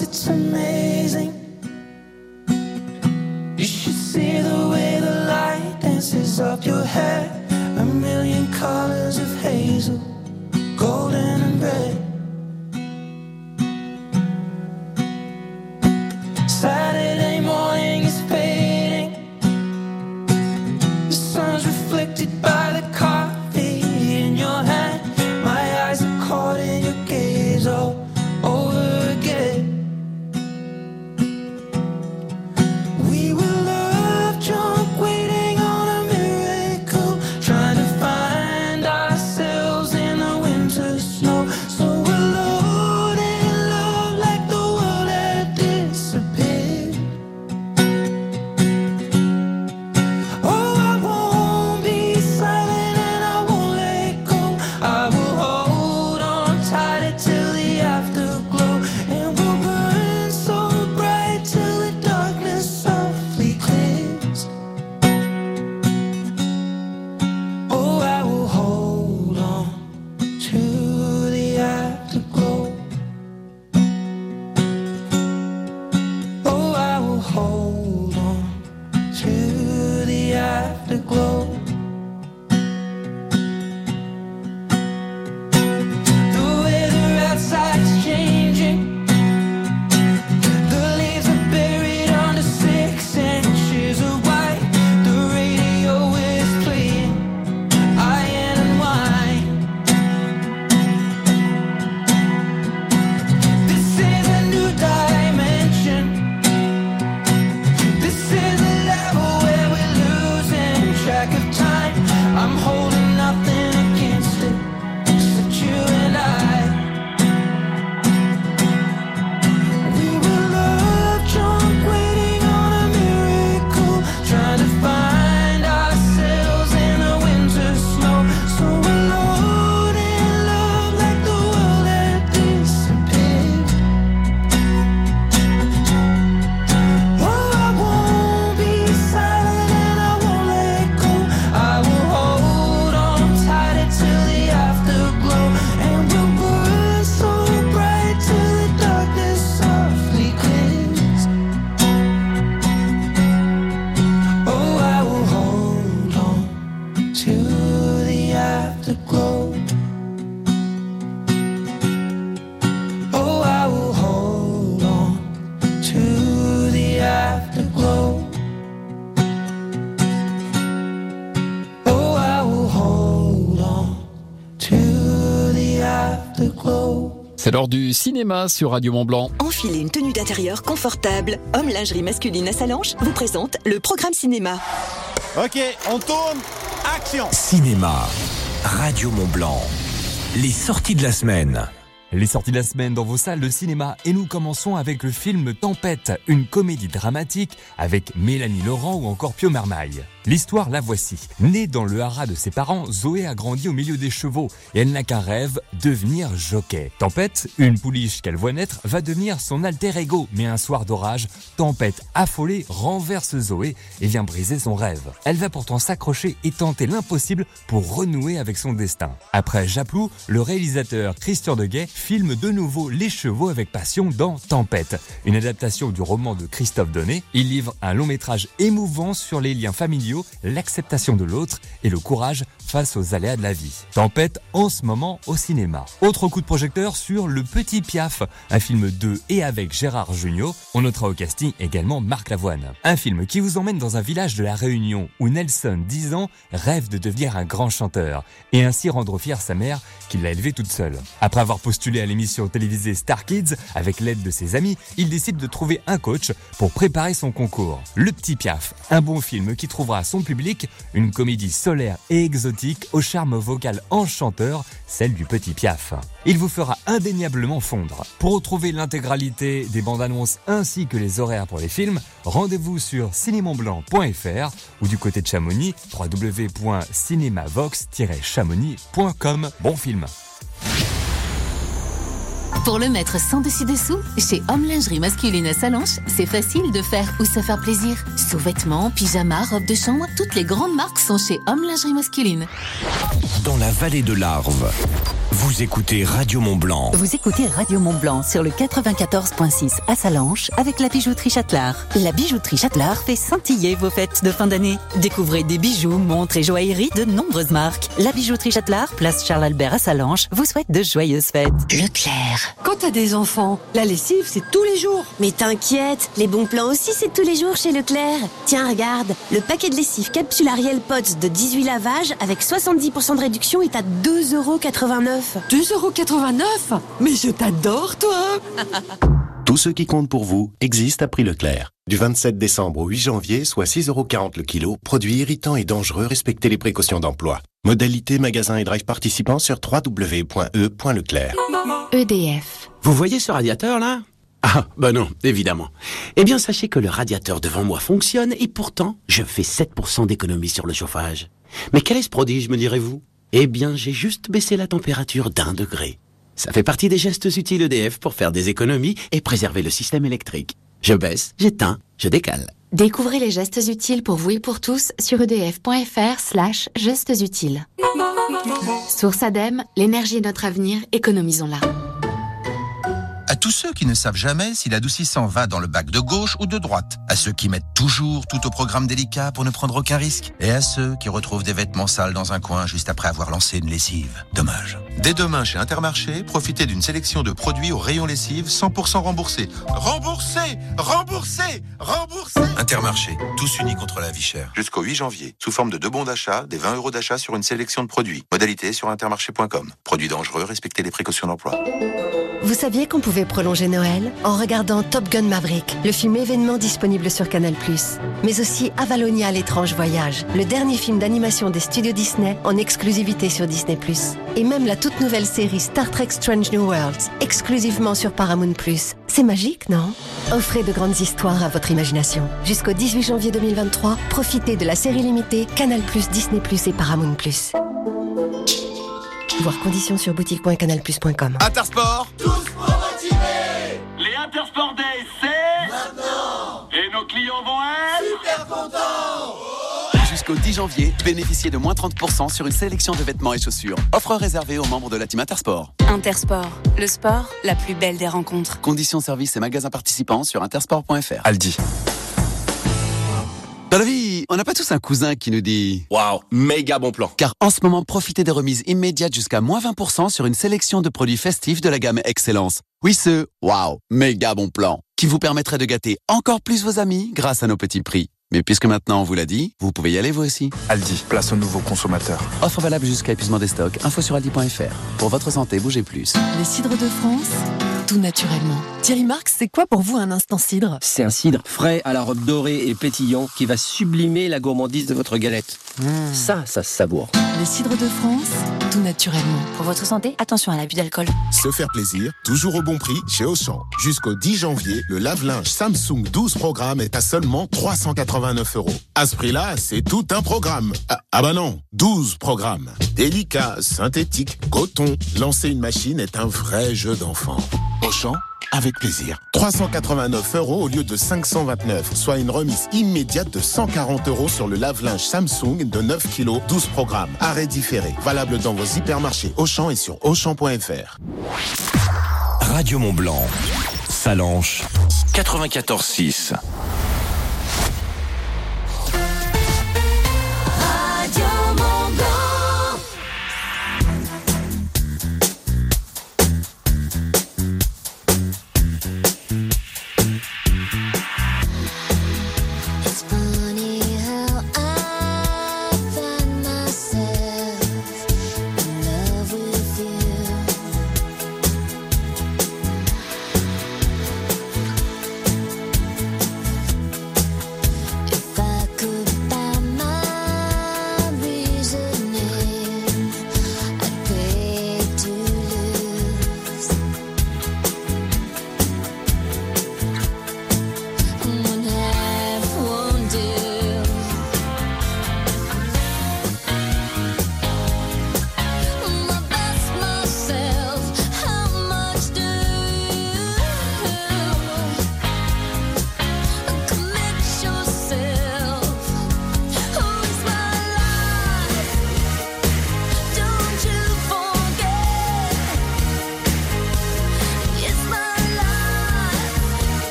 cause it's amazing. You should see the way the light dances up your hair. A million colors of hazel, golden and red. Saturday morning is fading. The sun's reflected by the coffee in your hand. My eyes are caught in your gaze all over again. We were love drunk, waiting on a miracle, trying to find ourselves in the winter snow. So alone in love, like the world had disappeared. Oh, I won't be silent and I won't let go. I will hold on tighter till the afterglow, and we'll burn so bright till the darkness softly clears. Oh, I will hold on to the afterglow. Oh, I will hold on to the afterglow. The weather outside is changing. The leaves are buried under six inches of white. The radio is playing iron and wine. This is a new dimension. This is a level where we're losing track of time. I'm holding nothing against it, except you and I. We were love drunk, waiting on a miracle, trying to find ourselves in the winter snow. So alone in love, like the world had disappeared. Oh, I won't be silent and I won't let go. I will hold on tighter till the afterglow, and we'll burn so bright till the darkness softly clears. Oh, I will hold on to the afterglow. Oh, I will hold on to the afterglow. Oh, I will hold on to the afterglow. C'est l'heure du cinéma sur Radio Mont-Blanc. Enfilez une tenue d'intérieur confortable. Homme lingerie masculine à Salanches vous présente le programme cinéma. Ok, on tourne. Action. Cinéma, Radio Mont-Blanc. Les sorties de la semaine. Les sorties de la semaine dans vos salles de cinéma, et nous commençons avec le film Tempête, une comédie dramatique avec Mélanie Laurent ou encore Pio Marmaille. L'histoire, la voici. Née dans le haras de ses parents, Zoé a grandi au milieu des chevaux et elle n'a qu'un rêve, devenir jockey. Tempête, une pouliche qu'elle voit naître, va devenir son alter ego. Mais un soir d'orage, Tempête, affolée, renverse Zoé et vient briser son rêve. Elle va pourtant s'accrocher et tenter l'impossible pour renouer avec son destin. Après Japlou, le réalisateur Christian Deguet filme de nouveau les chevaux avec passion dans Tempête, une adaptation du roman de Christophe Donnet. Il livre un long métrage émouvant sur les liens familiaux, l'acceptation de l'autre et le courage face aux aléas de la vie. Tempête en ce moment au cinéma. Autre coup de projecteur sur Le Petit Piaf, un film de et avec Gérard Jugnot. On notera au casting également Marc Lavoine. Un film qui vous emmène dans un village de la Réunion où Nelson, dix ans, rêve de devenir un grand chanteur et ainsi rendre fière sa mère qui l'a élevé toute seule. Après avoir postulé à l'émission télévisée Star Kids avec l'aide de ses amis, il décide de trouver un coach pour préparer son concours. Le Petit Piaf, un bon film qui trouvera à son public une comédie solaire et exotique au charme vocal enchanteur, celle du Petit Piaf. Il vous fera indéniablement fondre. Pour retrouver l'intégralité des bandes annonces ainsi que les horaires pour les films, rendez-vous sur cinémontblanc point f r ou du côté de Chamonix, w w w point cinémavox tiret chamonix point com. Bon film. Pour le mettre sans dessus-dessous, chez Homme Lingerie Masculine à Sallanches, c'est facile de faire ou se faire plaisir. Sous-vêtements, pyjamas, robes de chambre, toutes les grandes marques sont chez Homme Lingerie Masculine. Dans la vallée de l'Arve, vous écoutez Radio Mont-Blanc. Vous écoutez Radio Mont-Blanc sur le quatre-vingt-quatorze virgule six à Sallanches avec la bijouterie Châtelard. La bijouterie Châtelard fait scintiller vos fêtes de fin d'année. Découvrez des bijoux, montres et joailleries de nombreuses marques. La bijouterie Châtelard, place Charles-Albert à Sallanches, vous souhaite de joyeuses fêtes. Leclerc. Quand t'as des enfants, la lessive, c'est tous les jours. Mais t'inquiète, les bons plans aussi, c'est tous les jours chez Leclerc. Tiens, regarde, le paquet de lessive capsule Ariel Pods de dix-huit lavages avec soixante-dix pour cent de réduction est à deux euros quatre-vingt-neuf. deux euros quatre-vingt-neuf ? Mais je t'adore, toi. Tout ce qui compte pour vous existe à prix Leclerc. Du vingt-sept décembre au huit janvier, soit six euros quarante le kilo, produits irritants et dangereux, respectez les précautions d'emploi. Modalité, magasin et drive participants sur w w w point e point leclerc. E D F. Vous voyez ce radiateur là ? Ah, bah non, évidemment. Eh bien, sachez que le radiateur devant moi fonctionne et pourtant, je fais sept pour cent d'économie sur le chauffage. Mais quel est ce prodige, me direz-vous ? Eh bien, j'ai juste baissé la température d'un degré. Ça fait partie des gestes utiles E D F pour faire des économies et préserver le système électrique. Je baisse, j'éteins, je décale. Découvrez les gestes utiles pour vous et pour tous sur edf.fr slash gestes utiles. Source ADEME, l'énergie est notre avenir, économisons-la. À tous ceux qui ne savent jamais si l'adoucissant va dans le bac de gauche ou de droite. À ceux qui mettent toujours tout au programme délicat pour ne prendre aucun risque. Et à ceux qui retrouvent des vêtements sales dans un coin juste après avoir lancé une lessive. Dommage. Dès demain chez Intermarché, profitez d'une sélection de produits au rayon lessive cent pour cent remboursés. Remboursés, remboursés, remboursés. Intermarché, tous unis contre la vie chère. Jusqu'au huit janvier, sous forme de deux bons d'achat, des vingt euros d'achat sur une sélection de produits. Modalité sur intermarché point com. Produits dangereux, respectez les précautions d'emploi. Vous saviez qu'on pouvait prolonger Noël en regardant Top Gun Maverick, le film événement disponible sur Canal plus, mais aussi Avalonia l'étrange voyage, le dernier film d'animation des studios Disney en exclusivité sur Disney plus, et même la toute nouvelle série Star Trek Strange New Worlds, exclusivement sur Paramount plus. C'est magique, non ? Offrez de grandes histoires à votre imagination. Jusqu'au dix-huit janvier deux mille vingt-trois, profitez de la série limitée Canal plus, Disney plus et Paramount plus. Voir conditions sur boutique point canal plus point com. Intersport, tous pour motiver. Les Intersport Days, c'est maintenant. Et nos clients vont être super contents. Jusqu'au dix janvier, bénéficiez de moins trente pour cent sur une sélection de vêtements et chaussures. Offre réservée aux membres de la team Intersport. Intersport, le sport, la plus belle des rencontres. Conditions, services et magasins participants sur intersport point f r. Aldi. Dans la vie, on n'a pas tous un cousin qui nous dit « Waouh, méga bon plan !» Car en ce moment, profitez des remises immédiates jusqu'à moins vingt pour cent sur une sélection de produits festifs de la gamme Excellence. Oui, ce « Waouh, méga bon plan !» qui vous permettrait de gâter encore plus vos amis grâce à nos petits prix. Mais puisque maintenant on vous l'a dit, vous pouvez y aller vous aussi. Aldi, place aux nouveaux consommateurs. Offre valable jusqu'à épuisement des stocks. Info sur aldi point f r. Pour votre santé, bougez plus. Les cidres de France, tout naturellement. Thierry Marx, c'est quoi pour vous un instant cidre ? C'est un cidre frais à la robe dorée et pétillant qui va sublimer la gourmandise de votre galette. Mmh. Ça, ça se savoure. Les cidres de France, tout naturellement. Pour votre santé, attention à l'abus d'alcool. Se faire plaisir, toujours au bon prix chez Auchan. Jusqu'au dix janvier, le lave-linge Samsung douze programmes est à seulement trois cent quatre-vingt-neuf euros. À ce prix-là, c'est tout un programme. Ah, ah bah non, douze programmes. Délicat, synthétique, coton. Lancer une machine est un vrai jeu d'enfant. Auchan, avec plaisir. trois cent quatre-vingt-neuf euros au lieu de cinq cent vingt-neuf, soit une remise immédiate de cent quarante euros sur le lave-linge Samsung de neuf kilos, douze programmes. Arrêt différé. Valable dans vos hypermarchés Auchan et sur auchan point f r. Radio Mont-Blanc, Sallanches, quatre-vingt-quatorze six.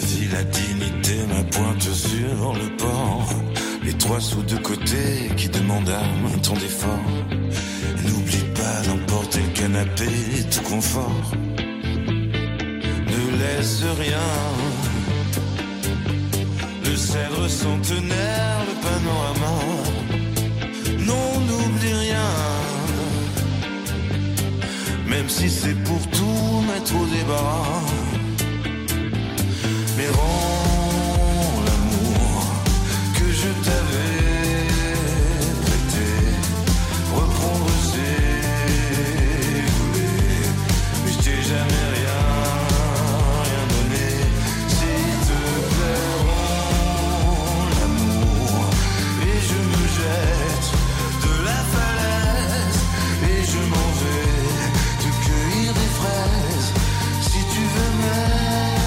vie, la dignité, ma pointe sur le port. Les trois sous de côté qui demandent un temps d'effort. N'oublie pas d'emporter le canapé, tout confort. Ne laisse rien. Le cèdre centenaire, le panorama. Non, n'oublie rien. Même si c'est pour tout mettre au débarras. Mais rends l'amour que je t'avais prêté. Reprendre ses volets. Mais je t'ai jamais rien, rien donné. S'il te plaît, rends l'amour. Et je me jette de la falaise. Et je m'en vais te cueillir des fraises. Si tu veux même.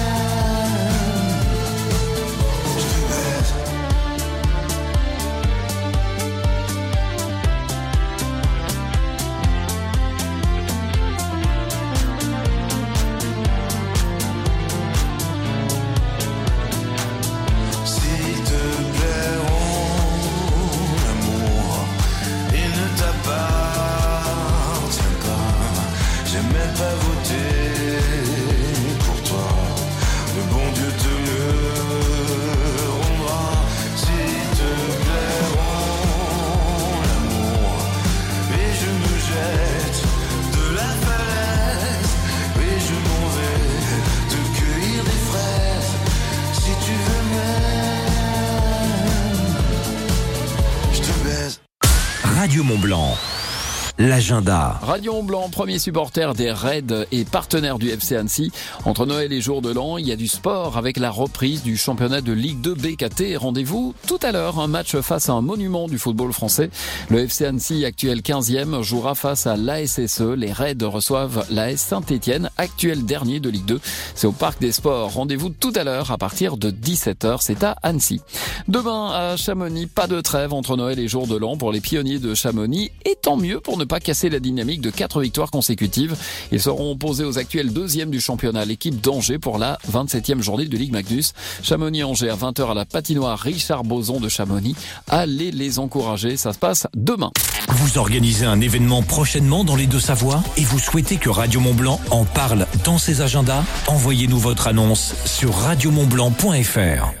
Radio Mont-Blanc. L'agenda. Radio Mont-Blanc, premier supporter des Raids et partenaire du F C Annecy. Entre Noël et Jour de l'An, il y a du sport avec la reprise du championnat de Ligue deux B K T. Rendez-vous tout à l'heure, un match face à un monument du football français. Le F C Annecy, actuel quinzième, jouera face à l'A S S E. Les Raids reçoivent l'A S Saint-Étienne, actuel dernier de Ligue deux. C'est au Parc des Sports. Rendez-vous tout à l'heure à partir de dix-sept heures. C'est à Annecy. Demain, à Chamonix, pas de trêve entre Noël et Jour de l'An pour les pionniers de Chamonix. Et tant mieux pour ne pas casser la dynamique de quatre victoires consécutives. Ils seront opposés aux actuels deuxièmes du championnat, l'équipe d'Angers pour la vingt-septième journée de Ligue Magnus. Chamonix-Angers à vingt heures à la patinoire Richard Boson de Chamonix. Allez les encourager, ça se passe demain. Vous organisez un événement prochainement dans les Deux-Savoies et vous souhaitez que Radio Mont-Blanc en parle dans ses agendas? Envoyez-nous votre annonce sur radio mont blanc point f r.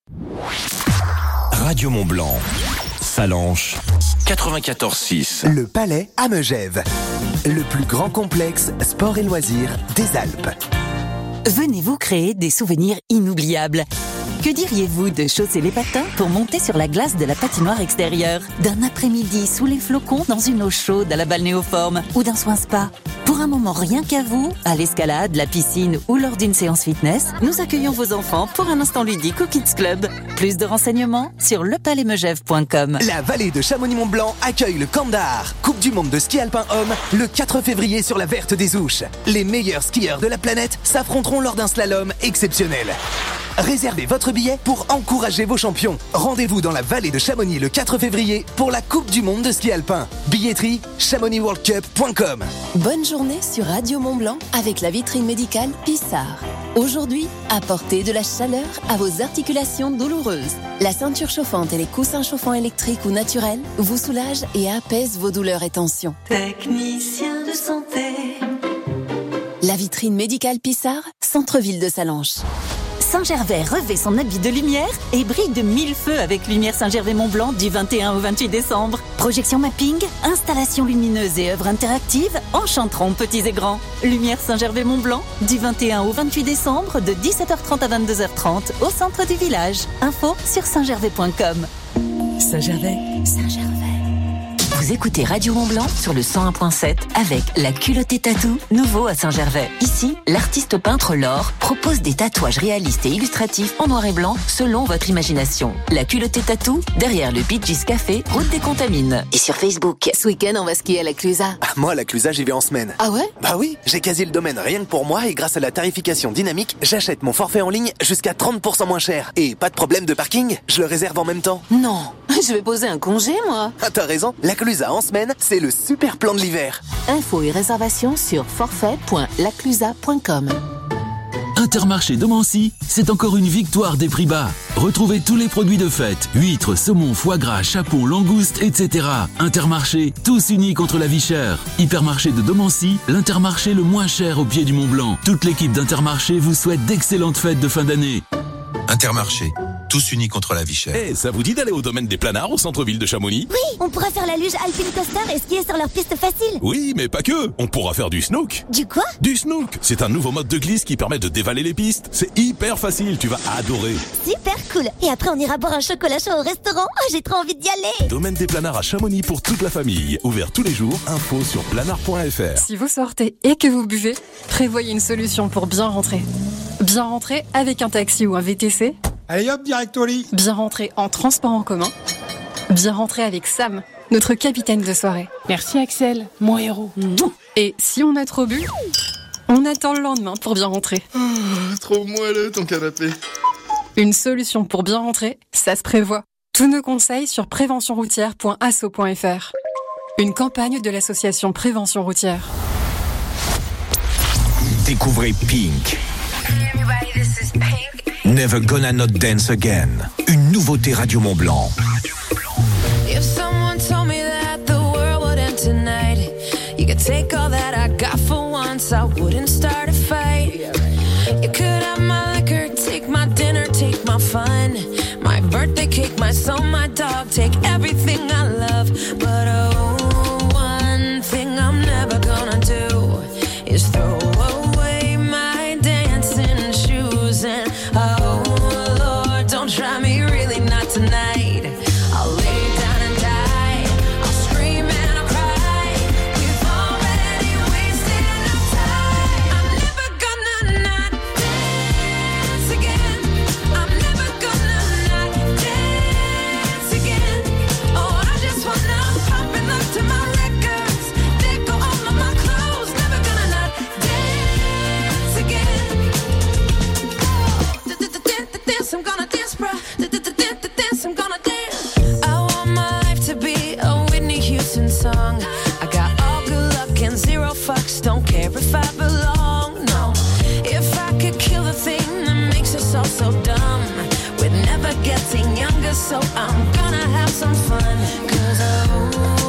Radio Mont-Blanc, Salanches, quatre-vingt-quatorze six. Le Palais à Megève, le plus grand complexe sport et loisirs des Alpes. Venez vous créer des souvenirs inoubliables. Que diriez-vous de chausser les patins pour monter sur la glace de la patinoire extérieure, d'un après-midi sous les flocons dans une eau chaude à la balnéoforme ou d'un soin spa? Pour un moment rien qu'à vous, à l'escalade, la piscine ou lors d'une séance fitness, nous accueillons vos enfants pour un instant ludique au Kids Club. Plus de renseignements sur le palais megève point com. La vallée de Chamonix-Mont-Blanc accueille le Kandahar, Coupe du monde de ski alpin homme, le quatre février sur la Verte des Ouches. Les meilleurs skieurs de la planète s'affronteront lors d'un slalom exceptionnel. Réservez votre billet pour encourager vos champions. Rendez-vous dans la vallée de Chamonix le quatre février pour la Coupe du monde de ski alpin. Billetterie chamonix world cup point com. Bonne journée sur Radio Mont-Blanc avec la vitrine médicale Pissard. Aujourd'hui, apportez de la chaleur à vos articulations douloureuses. La ceinture chauffante et les coussins chauffants électriques ou naturels vous soulagent et apaisent vos douleurs et tensions. Technicien de santé. La vitrine médicale Pissard, centre-ville de Salanches. Saint-Gervais revêt son habit de lumière et brille de mille feux avec Lumière Saint-Gervais-Mont-Blanc du vingt et un au vingt-huit décembre. Projection mapping, installation lumineuse et œuvres interactives enchanteront petits et grands. Lumière Saint-Gervais-Mont-Blanc du vingt et un au vingt-huit décembre de dix-sept heures trente à vingt-deux heures trente au centre du village. Info sur saint gervais point com. Saint-Gervais, Saint-Gervais. Vous écoutez Radio Mont-Blanc sur le cent un virgule sept avec la culottée tatou, nouveau à Saint-Gervais. Ici, l'artiste peintre Laure propose des tatouages réalistes et illustratifs en noir et blanc selon votre imagination. La culottée tatou, derrière le Bee Gees Café, route des Contamines. Et sur Facebook. Ce week-end, on va skier à la Clusa. Ah, moi, à la Clusa, j'y vais en semaine. Ah ouais? Bah oui, j'ai quasi le domaine rien que pour moi et grâce à la tarification dynamique, j'achète mon forfait en ligne jusqu'à trente pour cent moins cher. Et pas de problème de parking, je le réserve en même temps. Non, je vais poser un congé, moi. Ah, t'as raison, la Clusa en semaine, c'est le super plan de l'hiver. Infos et réservations sur forfait point laclusa point com. Intermarché de Mancy, c'est encore une victoire des prix bas. Retrouvez tous les produits de fête, huîtres, saumon, foie gras, chapon, langoustes, et cetera. Intermarché, tous unis contre la vie chère. Hypermarché de Domancy, l'Intermarché le moins cher au pied du Mont Blanc. Toute l'équipe d'Intermarché vous souhaite d'excellentes fêtes de fin d'année. Intermarché, tous unis contre la vie chère. Eh, hey, ça vous dit d'aller au domaine des planards au centre-ville de Chamonix? Oui, on pourra faire la luge Alpine Coaster et skier sur leur piste facile. Oui, mais pas que. On pourra faire du snook. Du quoi? Du snook. C'est un nouveau mode de glisse qui permet de dévaler les pistes. C'est hyper facile, tu vas adorer. Super cool. Et après, on ira boire un chocolat chaud au restaurant. Oh, j'ai trop envie d'y aller. Domaine des planards à Chamonix pour toute la famille. Ouvert tous les jours. Info sur planard point f r. Si vous sortez et que vous buvez, prévoyez une solution pour bien rentrer. Bien rentrer avec un taxi ou un V T C. Allez hop, direct au lit. Bien rentrer en transport en commun. Bien rentrer avec Sam, notre capitaine de soirée. Merci Axel, mon héros. Et si on a trop bu, on attend le lendemain pour bien rentrer. Oh, trop moelleux ton canapé. Une solution pour bien rentrer, ça se prévoit. Tous nos conseils sur prévention routière point asso point f r. Une campagne de l'association Prévention routière. Découvrez Pink. Never Gonna Not Dance Again. Une nouveauté Radio Mont Blanc. If someone told me that the world would end tonight, you could take all that I got for once, I wouldn't start a fight. You could have my liquor, take my dinner, take my fun, my birthday cake, my soul, my dog, take everything I love. But oh, one thing I'm never gonna do is throw away my dancing shoes. And oh Lord, don't try me, really not tonight. I'll lay down and die, I'll scream and I'll cry. We've already wasted enough time. I'm never gonna not dance again. I'm never gonna not dance again. Oh, I just wanna pop and look to my records, let go all of my clothes. Never gonna not dance again. Dance, I'm gonna dance, bruh. Dance, I'm gonna dance. I want my life to be a Whitney Houston song. I got all good luck and zero fucks. Don't care if I belong, no. If I could kill the thing that makes us all so dumb, we're never getting younger, so I'm gonna have some fun. Cause oh